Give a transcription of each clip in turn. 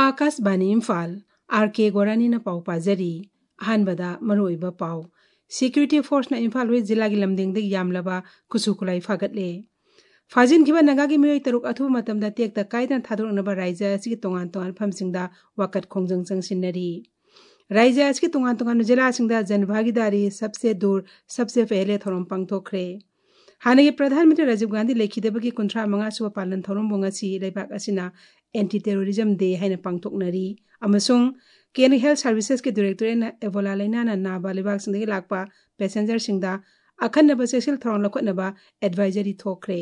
Akashvani Imphal R K गोरानी पाउ पाजरी अहनबदा मरुइबा पाउ security force ना इम्फाल वे जिला की लमदेंग यामलबा कुसु खुलाई फागतले फाजिन किबा नगा की मियोय तरुक अथु मतमदा टेक द कायदन थादोरनबा राज्य असि तोंगान तोंगान फमसिंगदा वकत खोंजंग जंगसिनरी राज्य असि तोंगान तोंगान जिला सिंगदा जनभागीदारी सबसे दूर सबसे पहले थोरम पंगथोखरे हाने प्रधानमंत्री राजीव गांधी लेखिदबगी 35 सुबा पालन थोरम बोंगसी लेबाक असिना एंटी टेररिज्म डे हाइना पांगथोकनरी अमसुंग केन हेल्थ सर्विसेस के डायरेक्टरेट ना एबोला लाइना नाबा लेबाक सिंदगी लाकपा पैसेंजर सिंगदा अखन्नबा सेक्सुअल थोरम लखनबा एडवाइजरी थोखरे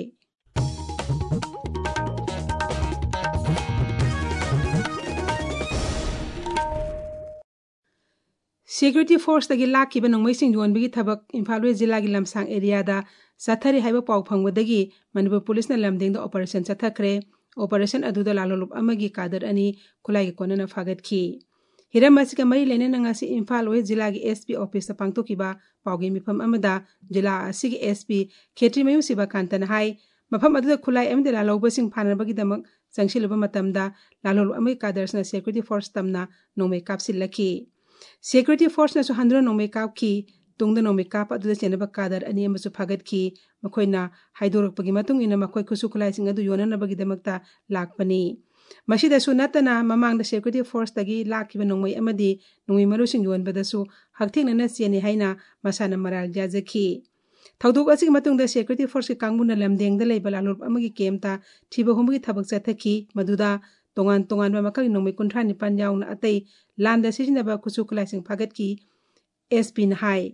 सिक्यूरिटी फोर्स तगी लाखिबा नोंमैसिंग योनबगी थबक इम्फाल वेस्ट जिला की लमसांग एरिया दा सथरी हाइबा पाउ फंगबदगी मनबा पुलिस ना लमदेंग दा ऑपरेशन चथखरे ऑपरेशन अदुदा लालोलुप अमगी कादर अनि खुलाई कोनना फागतखी हिरम असिका मरी लेने नंगासी इम्फाल वेस्ट जिला की एसपी ऑफिस ता पांगतोकिबा पाउगी मिफम अमदा जिला असिगी एसपी खेत्री मयु सिबा कांतन हाई मफम अदुदा खुलाई अमदे लालोबसिंग फानबगी दमक संगसिलुबा मतमदा लालोलुप अमगी कादर्सना सिक्यूरिटी फोर्स तमना नोमे कापसिलखी सिक्यूरिटी फोर्स ना सुहंद्र नोमे कापखी तुंगद नोमे काप अदुदा चेनबा कादर अनि अमसु फागतखी मखोइना हाइदोरकपगी मतुंग इना मखोइ खुसु खुलाइसिंग अदु योननबगी दमकता लाकपनी मसीदसु नतना ममांगदा सिक्यूरिटी फोर्स तगी लाखिबा नोंमै अमदी नोंमै मरुसिंग योनबदसु हक्थेंगना चेनि हाइना मसाना मराल जाजखी थौदोक असिगी मतुंगदा सिक्यूरिटी फोर्स के कांगबुना लमदेंगदा लेबा लालोप अमगी केमता थिबा होमगी थबक चथखी मदुदा तोंगान तोंगान मखल नोंमै 59 याउना अतै लांदा सिजिनबा खुसु खुलाइसिंग फागतखी एसपी नहाई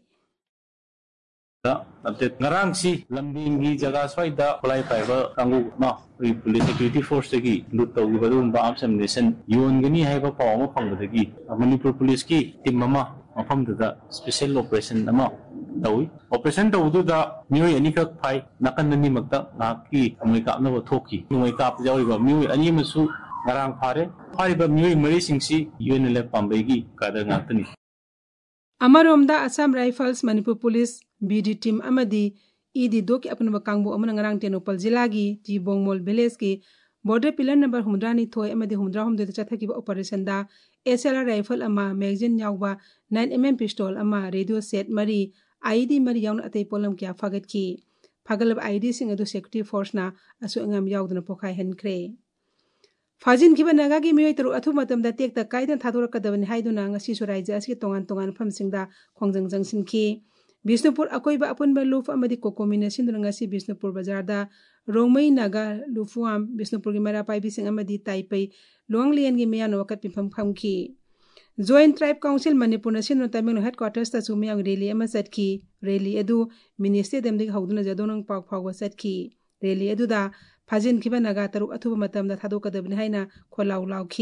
update ngarang si lambing gi jaga swaida polai paiba kangu ma police security force gi lut tawgi badum ba amsam nation yon gani haiba paw ma phangdagi manipur police ki team mama mafam da special operation ama tawi operation tawdu da mioi ani ka phai nakan ni makta na ki amai ka na thoki noi ka jawi ba mioi ani masu ngarang phare phariba mioi mari singsi yon le pambai gi kadar ngantani अमरोमदा Assam rifles Manipur police B D team अमदी ईदी दो के अपन कांगबो अमन ngarang Tengnoupal जिला की जीबोंगमोल village की border pillar number 103 अमदी 103 चथकिबा ऑपरेशन दा एसएलआर राइफल अमा मैगजीन यावबा 9mm पिस्टल अमा रेडियो सेट मरी आईडी मरी याउन अतै पोलम क्या फागतखी फागलब आईडी सिंग अदु सिक्यूरिटी फोर्स ना असु अंगम यावदन पोखाय हनख्रे फाजिन किबा नगा की मियोय तरु अथु मतम दा टेक ता कायदन थादोरकदबनि हाइदुना ngasi सु राज्य असि तोंगान तोंगान फमसिंगदा खोंजंग जंगसिनखी बिष्णुपुर अकोइबा अपुनबा लुफ अमदि कोकोमिनेशन दुना ngasi बिष्णुपुर बाजार दा रोंगमै नगा लुफुआम बिष्णुपुर की मरा पाइबि सिंग अमदि ताइपै लोंगलियन की मियान वकत पिफम फमखी जॉइंट ट्राइब काउंसिल मणिपुर नसिन तमिल हेडक्वार्टर्स ता सुमिया रैली अमा सटखी रैली अदु मिनिस्ट्री देमदि हौदुना जदोनंग पाक फागवा सटखी रैली अदुदा फाजिन किबा नगा तरुक अथुबा मतमदा थादोकदबनि हाइना खोलाउ लाउखी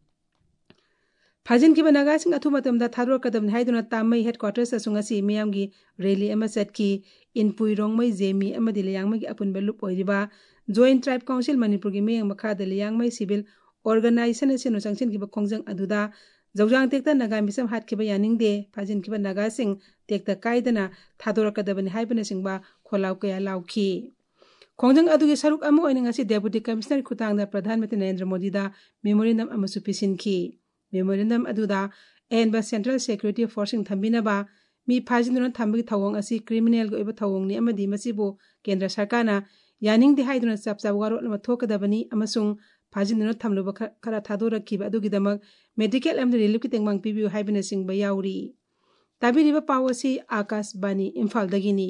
फाजिन किबा नगा सिंग अथुबा मतमदा थादोकदबनि हाइदुना तामै हेडक्वार्टर्स असुंगसी मियामगी रैली अमा सटखी इनपुई रोंगमै जेमी अमदि लियांगमै अपुनबा लुप ओइरिबा जॉइंट ट्राइब काउंसिल मणिपुर की मियंग मखादा लियांगमै सिविल ऑर्गेनाइजेशन सिनो संगसिन किबा खोंजंग अदुदा जौजांग टेक्ता नगा मिसम हात किबा यानिंगदे फाजिन किबा नगा सिंग टेक्ता कायदना थादोरकदबनि हाइबना सिंगबा खोलाउ कया लाउखी खोंजंग अदुगे सरुक अमु ओइना ngasi डेपुटी कमिश्नर खुतांगदा प्रधानमंत्री नरेंद्र मोदी दा मेमोरेंडम अमसु पिसिनखी मेमोरेंडम अदुदा एनबा सेंट्रल सिक्यूरिटी फोर्सिंग थंबिनबा मी फाजिनदुना थंबगी थवंग असि क्रिमिनल गो इबा थवंगनी अमदि मसिबो केंद्र सरकारना यानिंग दि हाइदुना चपचा वारोट लमा थोकदबनी अमसुंग फाजिनदुना थमलुबा खरा थादोरखिबा अदुगिदमक मेडिकल एम रिलीफ की तेंगमांग पिबियु हाइबना सिंगबा याउरी ताबिरिबा पावसी आकाशवाणी इम्फाल दगिनी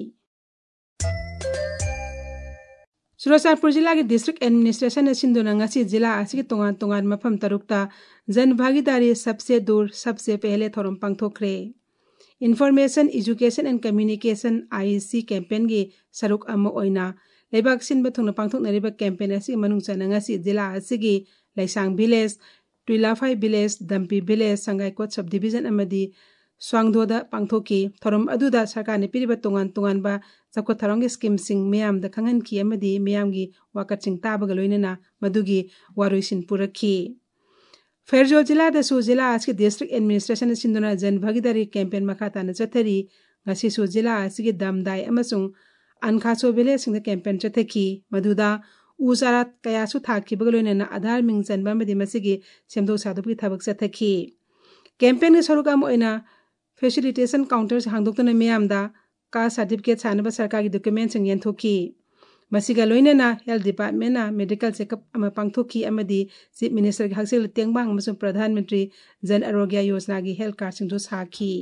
चुराचांदपुर जिला के डिस्ट्रिक्ट एडमिनिस्ट्रेशन सिंधुना ngasi जिला असि तोंगान तोंगान मफम तरुकता जन भागीदारी सबसे दूर सबसे पहले थोरम पांगथोखरे information education and communication I C campaign की सरुक अम ओइना लेबाक सिनबा थोंना पांगथोकनरिबा कैंपेन असि मनुंग चना ngasi जिला असि लाइसांग विलेज टुइलाफाई विलेज दम्पी village Sangaikot sub division अमदी स्वांगदोदा पांगथोकी theorem अदुदा सरकार ने पिरिबा तोंगान तोंगानबा सबको थरंग स्कीम सिंग मियाम द खंगन की अमदी मियाम की वाकत सिंग ताबग लोइनना मदुगी वारोइसिन पुरखी फेरजो जिला दसु जिला असि डिस्ट्रिक्ट एडमिनिस्ट्रेशन सिंधुना जन भागीदारी कैंपेन मखाता न चथरी ngasi सु जिला असि दमदाई अमसुंग अनखासो विलेज सिंग कैंपेन चथकी मदुदा उ चारा कयासु थाखिबगा लोइनना आधार मिंग चनबा अमदि मसिगी सेमदो सादोबगी थबक चथखि कैंपेन के सरुक अम ओइना फैसिलिटेशन काउंटर हांगदोक्तुना मियामदा कास्ट सर्टिफिकेट सानबा सरकार की डॉक्यूमेंट संग यंथोखि मसिगा लोइनना हेल्थ डिपार्टमेंट ना मेडिकल चेकअप अमा पांगथोखि अमदि चीफ मिनिस्टर की हक्सेल तेंगबांग अमसुं प्रधानमंत्री जन आरोग्य योजना की हेल्थ कार्ड सिंगदो साखि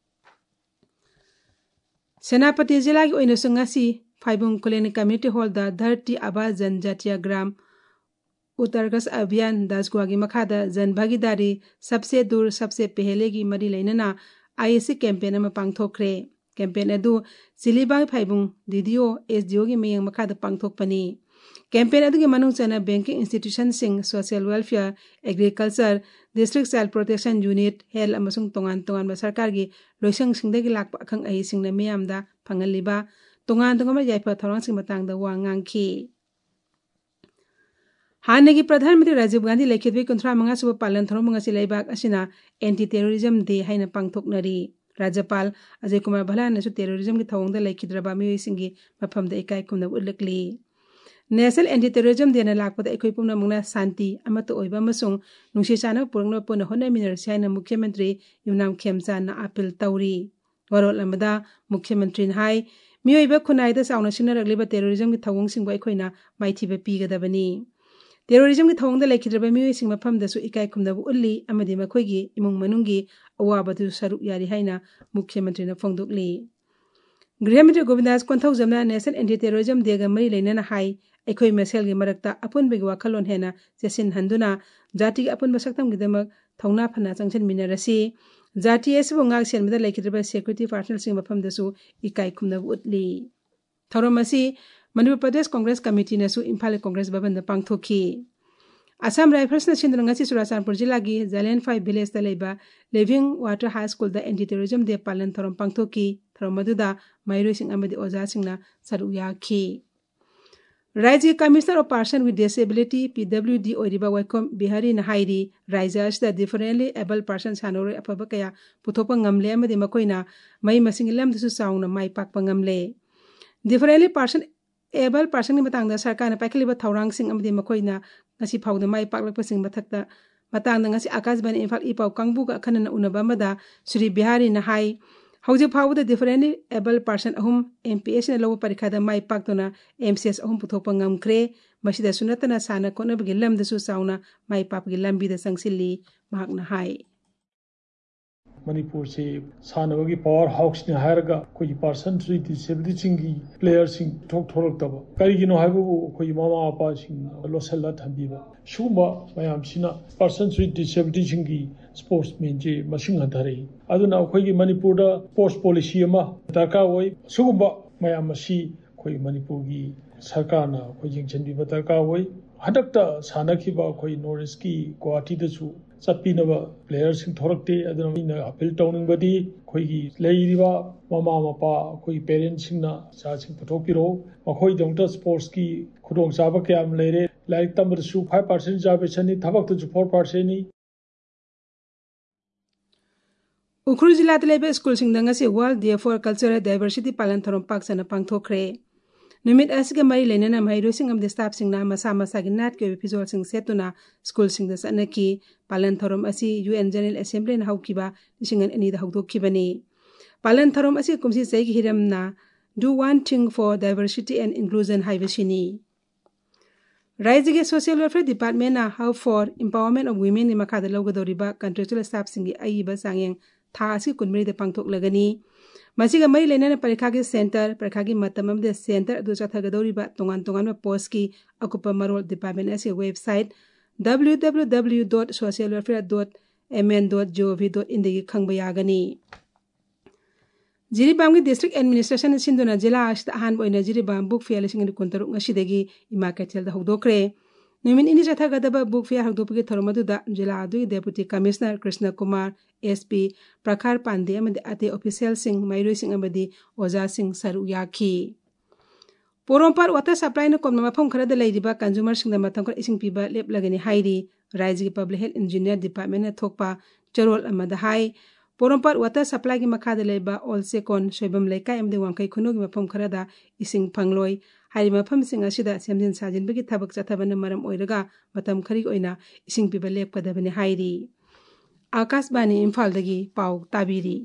सेनापति जिला की ओइनसु ngasi फाइबुंग कोलेनी कम्युनिटी हॉल दा धरती आबा जनजातीय ग्राम उत्कर्ष अभियान दासगुआ की मखादा जन भागीदारी सबसे दूर सबसे पहले की मरी लेनना आईएससी कैंपेन अमा पांगथोखरे कैंपेन अदु सिलीबाग फाइबुंग डीडीओ एसडीओ की मियंग मखादा पांगथोकपनी कैंपेन अदु की मनुंग चना बैंकिंग इंस्टीट्यूशन सिंग social welfare agriculture district child protection unit health अमसुंग तोंगान तोंगान सरकार की लोइसंग सिंगदगी लाकपा अखंग अहि सिंगना मियामदा फंगलिबा तोंगान तोंगान याइफा थौरांग सिंग मतंगदा वा ngangi हानगी प्रधानमंत्री राजीव गांधी लेखित 35 सुब पालन थोरम ngasi लेबाक असिना एंटी टेररिज्म डे हाइना पांगथोकनरी राज्यपाल अजय कुमार भलान नसु टेररिज्म की थौंगदा लेखिद्रबा मियोइ सिंगी मफमदा इकाई कुमना उल्लेखली नेशनल एंटी टेररिज्म डे ना लाकपदा एकोइ पुमना मुंगना शांति अमत ओइबा मसुंग नुंसी चाना पुरंगना पुना होना मिनरसी हाइना मुख्यमंत्री युमनाम खेमचा ना अपील तौरी वरोल अमदा मुख्यमंत्री हाई मियोइबा खुनाइदा चावना सिंगरगलिबा टेररिज्म की थौंग सिंगबा एकोइना माइथिबा पीगदबनी टेररिज्म की थौंगदा लेखिद्रबा मियोइ सिंग मफमदसु इकाई कुमदबु उल्ली अमदि मखोइगी इमुंग मनुंगी अवाबदु सरुक यारी हाइना मुख्यमंत्री ना फोंदोकली गृहमंत्री गोविंदास कोंथौजमना नेशनल एंटी टेररिज्म डेगा मरी लेनना हाई एखोइ मसेल की मरक्ता अपुनबगी वाखलोन हेना चेसिन हंदुना जाति अपुनब सक्तम गिदमक थौना फना चंगसन मिनरसी जाति एसबो ngaक सेनबदा लेखिद्रबा सिक्युरिटी पार्सनल सिंग मफमदसु इकाई कुमदबु उतली थौरमसी मणिपुर प्रदेश कांग्रेस कमिटी नसु इम्फाल कांग्रेस भवन पांगथोखि असम राइफल्स न सिंधुंगा चुराचानपुर जिला की जालियन 5 विलेज दा लेबा लिविंग वाटर हाई स्कूल दा एंटी टेररिज्म डे पालन थोरम पांगथोखि थोरम मदुदा माइरोइ सिंग अमदि ओजा सिंगना सरुक याखि राज्य commissioner of person with disability P W D ओरिबा वाइकम बिहारी नहाइरी राज्य दा डिफरेंटली एबल पर्सन सानोरे अफबा कया पुथोपा ngamle अमदि मकोइना मई मसिंग लमदसु साउना माइ पाकपा ngamle differently person able person की मतंगदा सरकार ने पाइखलिबा थौरांग सिंग अमदि मकोइना ngasi फाउदा माइ पाकलपा सिंग मथक्ता मतंगदा ngasi आकाशवाणी इम्फाल इपाउ कांगबुगा खनन उनबा मदा श्री बिहारी नहाई हौजे फाउदा डिफरेंटली एबल पर्सन अहुम एमपीएस ने लो परीक्षा माइ पाकतोना एमसीएस अहुम पुथोपा ngamkhre मसिदा सुनतना साना कोनबगी लमदसु साउना माइ पापगी लंबीदा संगसिल्ली महाकना हाई मणिपुर से सानबगी पावर हाउस ने हायरगा कोई पर्सन थ्री डिसेबिलिटी सिंगी प्लेयर सिंग थोक थोरक तब करिगिनो हायबु कोई मामा आपा सिंग लोसला थंबीबा सुबा मयाम सिना पर्सन थ्री डिसेबिलिटी सिंगी स्पोर्ट्समैन जे मसिंग हंथारे अदुना कोई मणिपुर दा स्पोर्ट्स पॉलिसी अमा दरकार होय सुबा मयाम मसी कोई मणिपुर की सरकार ना कोई जिंगचनबीबा दरकार होय हदकता सानखिबा कोई नॉर्थ की गुवाहाटी दसु चप्पीनबा प्लेयर सिंग थोरकते अदुना अपील तौनिंगबदी कोई लेइरिबा मामा मपा कोई पेरेंट्स सिंगना चासिंग पुथोकिरो मखोई दंगता स्पोर्ट्स की खुदोंग चाबा कयाम लेरे लाइक तमरसु 5% रिजर्वेशन नि थबक तो 4% नि उखरुल जिला लेबे स्कूल सिंग दंगसी world day for cultural diversity पालन थोरम पाकसना पांगथोखरे नुमित असिगे मरी लेनना माइरो सिंग अमदे स्टाफ सिंगना मसा मसा गी नाट के फिजोल सिंग सेतुना स्कूल सिंग द सनकी पालन थोरम असि यूएन जनरल असेंबली न हौकिबा लिसिंगन अनि द हौदोखिबनी पालन थोरम असि कुमसी सैगी हिरमना do one thing for diversity and inclusion हाइबसिनी राज्य के सोशल वेलफेयर डिपार्टमेंट ना how for empowerment of women नि मखादा लौगदोरिबा कंट्रेक्चुअल स्टाफ सिंगी अइबा सांगें था असि कुनमरी द पांगथोकलगनी मसिगा मई लेना परीक्षा के सेंटर परीक्षा की मतम दे सेंटर अदु चथगदौरिबा तोंगान तोंगान पोस्ट की अकुप मरोल डिपार्टमेंट असे वेबसाइट www.socialwelfare.mn.gov.in दगी खंगबा यागनी जिरीबाम की डिस्ट्रिक्ट एडमिनिस्ट्रेशन सिंधुना जिला असिदा अहान बोइना जिरीबाम बुक फेयर लिसिंग कुंतरुक ngsidagi इमा कैथल द हौदोखरे नुमिन इनि चथगदबा बुक फेयर हौदोपगी थरमदुदा जिला अदुगी deputy commissioner Krishna Kumar SP Prakhar Pandey अमदि अते ऑफिशियल सिंह माइरोइ सिंह अमदि ओजा सिंह सरु याखी पोरोंपार वाटर सप्लाई न कोन मफम खरद लेदिबा कंज्यूमर सिंह मथम खर इसिंग पिबा लेपलगनि हाइरी राज्य की पब्लिक हेल्थ इंजीनियर डिपार्टमेंट न थोकपा चरोल अमदा हाई पोरोंपार वाटर सप्लाई की मखाद लेबा ऑल सेकोन सोइबम लेकाय अमदि वांकै खुनुगी मफम खरदा इसिंग फंगलोय हाइरिबा मफमसिंग असिदा सेमजिन साजिनबगी थबक चथबन मरम ओइरगा मतम खरी ओइना इसिंग पिबा लेपकदबने हाइरी आकाशवाणी इम्फालदगी पाउ ताबिरी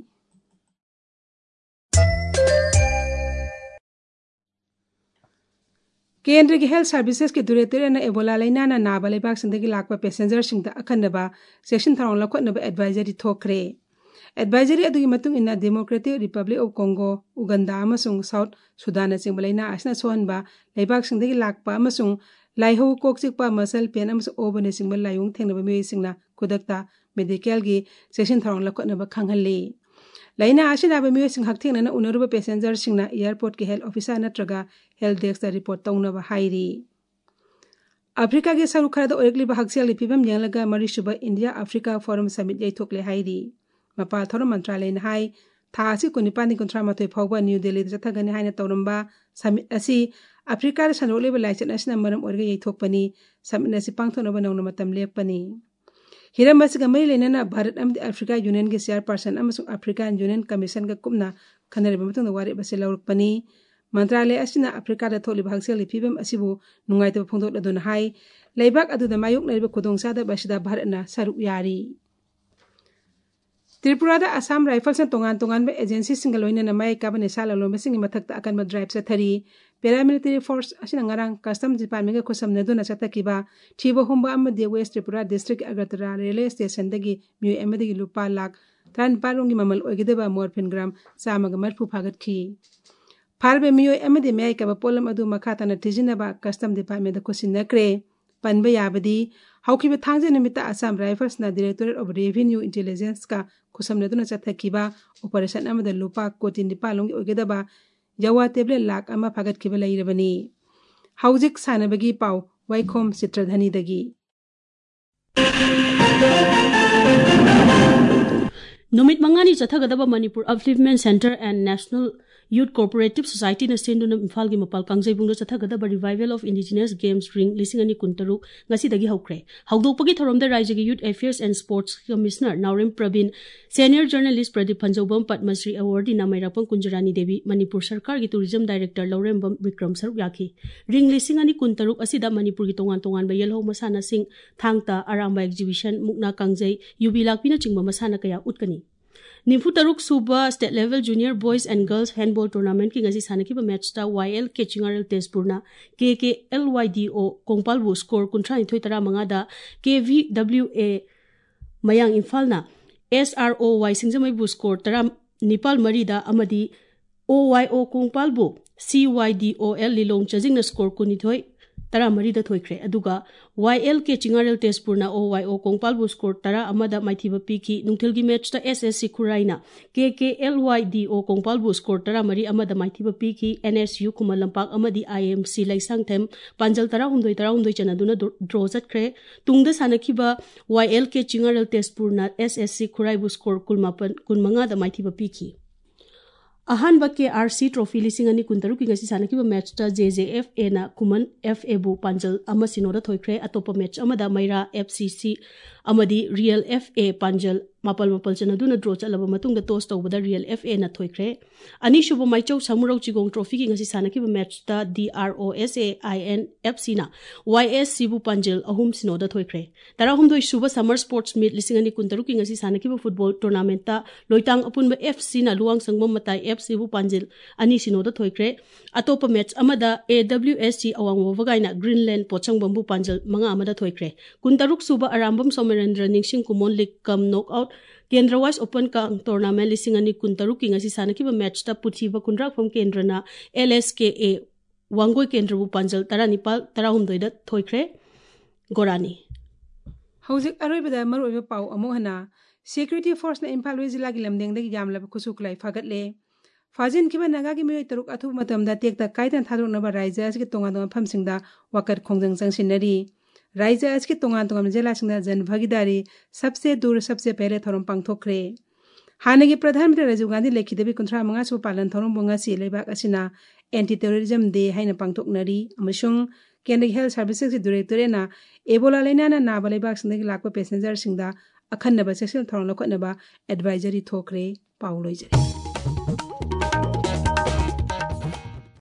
केंद्र की हेल्थ सर्विसेज के डायरेक्टर ने एबोला लाइना नाबा लेबाकसिंदगी लाकपा पैसेंजर सिंगदा अखन्नबा सेक्शन थरौं लखोटनबा एडवाइजरी थोखरे एडवाइजरी अदुगी मतुंग इन्ना democratic republic of Congo Uganda अमसुंग साउथ सुदान चिंबा लाइना असना सोहनबा लेबाकसिंदगी लाकपा अमसुंग लाइहौ कोकचिकपा मसल पेन अमसुंग ओबने सिंबा लायुंग थेंगनबा मियोइसिंगना खुदकता मेडिकल की सेक्शन थरौं लखोटनबा खंगहल्ली लाइना आसिनाबा मियोइसिंग हकथेंगना उनरुबा पैसेंजर सिंगना एयरपोर्ट के health officer नत्रगा health desk report तौनबा हाइरी अफ्रीका के सरुख खरदा ओरकलिबा हक्सेल फिबम यंगलगा मरिसुबा इंडिया अफ्रीका फोरम समिट यैथोकले हाइरी मपाल थोरम मंत्रालय ने हाई था असि 19-23 फाउबा न्यू दिल्ली चथगने हाइना तौरंबा समिट असि अफ्रीका सनरोलेबा लाइचन असना मरम ओरगा यैथोकपनी समिट असि पांगथोनबा नौना मतम लेपनी हिरम असगा मई लेना भारत अमदि अफ्रीका यूनियन के चेयरपर्सन अमसुंग अफ्रीकन यूनियन कमीशन का कुमना खनरेबा मतुंग वारे बसे लौरकपनी मंत्रालय असिना अफ्रीका दा थोलिबा हक्सेल फिबम असिबु नुंगाइतबा फोंदोकलदुना हाई लेबाक अदुदा मायोकनरिबा खुदोंसादबा असिदा भारतना सरुक यारी त्रिपुरा असम राइफल्स तोंगान एजेंसी सिंगलोइना माय काबने साला लोमसिंग मथक्ता अकनम ड्राइव चथरी पैरामिलिटरी फोर्स असिना ngarang कस्टम डिपार्टमेंट का खुसमनदुना चतकिबा थीबो हुंबा अमदे west Tripura district Agartala railway station दगी म्यू एमदगी लुपा लाख 35 ममल ओगेदबा मोरफिन ग्राम चामग मरफु फागतखी फारबे म्यू एमदे माय काबा पोलम अदु मखाताना थिजिनबा कस्टम डिपार्टमेंट दा खुसिनक्रे पनबे याबदी हौखिबे थांजे निमित्ता असम राइफल्स ना डायरेक्टरेट ऑफ रेवेन्यू इंटेलिजेंस का खुसमनदुना चथकिबा ऑपरेशन अमदा लुपा कोटी निपालोंगी ओगेदबा यवा टेबलेट लाख अमा फागतखिबा लैरबनी हौजिक सानबगी पाउ वाइखोम चित्रधनीदगी नुमित मंगानी चथगदबा Manipur upliftment centre and national youth cooperative society ने सेंडुन इम्फाल की मपाल कांगजेबुंग चथगदबा revival of indigenous games ring लिसिंगनी कुंतरुक ngasi हौख्रे हौदोकपगी थरोमदा राज्य के youth affairs and sports commissioner Naorem Praveen senior journalist Pradeep Phanjoubam Padma Shri awardee Nameirakpam Kunjarani Devi Manipur सरकार की टूरिज्म डायरेक्टर लौरेंबम विक्रम सरुक याखी रिंग लिसिंगनी कुंतरुक असिदा मणिपुर की तोंगान तोंगान येलहौ मसाना सिंह थांगता अरांबा एग्जीबिशन मुक्ना कांगजई यूबी लाकपिना चिंगबा मसाना कया उतकनी निफु तरुक सुबा state level junior boys and girls handball tournament की गसी सानकिबा मैचता YL के चिंगारल तेजपुरना KKLYDO कोंगपालबु स्कोर 19-35 दा KVWA मयांग इम्फालना SROY सिंजमैबु स्कोर 19-3 दा अमदी OYO कोंगपालबु CYDOL लिलोंग चजिंगना स्कोर 19-13 दा थोइख्रे अदुगा YL के चिंगारल तेजपुरना OYO कोंगपालबु स्कोर 10 माइथिबा पीखी नुंगथिलगी मैचता SSC खुराइना KKLYDO कोंगपालबु स्कोर 13 माइथिबा पीखी NSU कुमल लंपाक अमदी IMC लाइसांगथेम पांजल 13 चनादुना ड्रॉ चटख्रे तुंगदा सानखिबा YL के चिंगारल तेजपुरना SSC खुराइबु स्कोर 15 माइथिबा पीखी अहानबा के RC ट्रॉफी लिसिंगनी कुंतरु की गसी सानकिबा मैचता JJFA ना कुमन FA बु पांजल अमा सिनोदा थोइख्रे अतोपा मैच अमदा मैरा FCC अमदी रियल FA पांजल मापल चनदुना ड्रॉ चलबा मतुंगदा टॉस तौबदा रियल FA ना थोइख्रे अनिशुबा माइचौ सामुरौ चिगोंग ट्रॉफी की गसी सानकिबा मैचता DROSAIN FC ना YSC बु पांजल अहुम सिनोदा थोइख्रे 13 सुबा समर स्पोर्ट्स मीट लिसिंगनी कुंतरु की गसी सानकिबा फुटबॉल टूर्नामेंट ता लोइतांग अपुनबा FC ना लुवांग संगम मताई FC बु पांजल अनि सिनोदा थोइख्रे अतोपा मैच अमदा AWSC अवांग वगाइना ग्रीनलैंड पोचंग बंबु पांजल मंगा अमदा थोइख्रे कुंतरुक सुबा अरामबम सोमरेंद्र निंगसिंग कुमोन लीग कम नॉकआउट केंद्रवाइज ओपन का टूर्नामेंट लिसिंगनी कुंतरुक की गसी सानकिबा मैचता पुथिबा कुंद्राफम केंद्रना LSKA वांगोय केंद्रबु पांजल 19-13 दा थोइख्रे गोरानी हौजिक अरोइबदा मरोइबा पाउ अमोहना सिक्योरिटी फोर्स ना इम्फाल वेस्ट जिला की लमदेंगदगी यामलब खुसुखलाई फागतले फाजिन किबा नागा की मियोय तरुक अथु मतमदा तेकता काइतन थादोनबा राज्य के तोंगा तोंगा फमसिंगदा वकर खोंजंग संगसिनरी राज्य के तोंगा तोंगा जिला सिंगदा जन भागीदारी सबसे दूर सबसे पहले थरम पांगथोखरे हानगी प्रधानमंत्री राजीव गांधी लेखिदबी 35 सु पालन थरम बुंगासी लेबाक असिना एंटी टेररिज्म डे हाइना पांगथोकनरी अमसुंग केंद्र हेल्थ सर्विसेस की डायरेक्टरेना एबोला लाइनाना नाबा लेबाक सिंगदा लाकपा पैसेंजर सिंगदा अखन्नबा सेक्शन थरम लखनबा एडवाइजरी थोखरे पाउलोइजरी